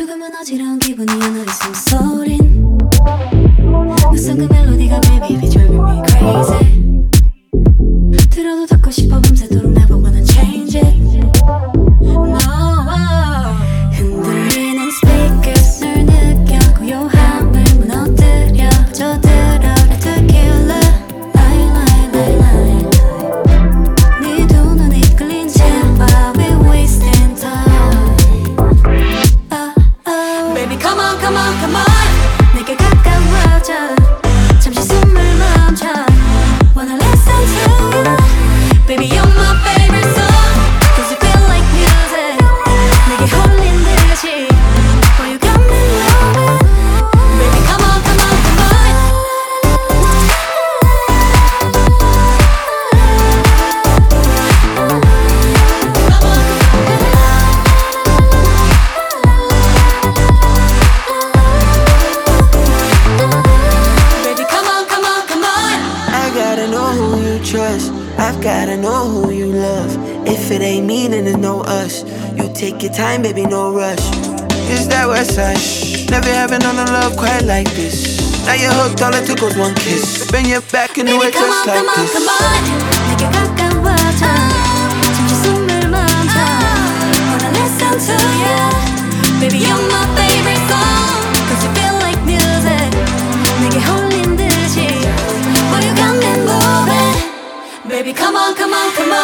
조금은 어지러운 기분이야 너의 숨소린 낯선 그 멜로디가 baby be driving me crazy 들어도 듣고 싶어 밤새도록 never wanna change it No 흔들리는 speakers 널 느껴 고요함을 무너뜨려 젖들어라 tequila lie lie lie lie 네 두 눈이 끌린 채 while we wasting time Baby come on come on come on 내게 가까워져 잠시 숨을 멈춰 Wanna listen to you Baby you're my favorite song Cause you feel like music 내게 홀린 듯이 Boy you got me loving Baby come on come on come on Baby come on come on come on I gotta know who you trust. I've gotta know who you love. If it ain't me, then there's no us. You take your time, baby, no rush. It's that west side. Never having known a love quite like this. Now you're hooked, all it took was one kiss. Bend your back and do Baby it come just on like come on this. come on 내게 가까워져 잠시 숨을 멈춰 Wanna listen to you Baby you're my favorite song Cause you feel like music 내게 홀린 듯이 Boy you got me moving Baby come on come on come on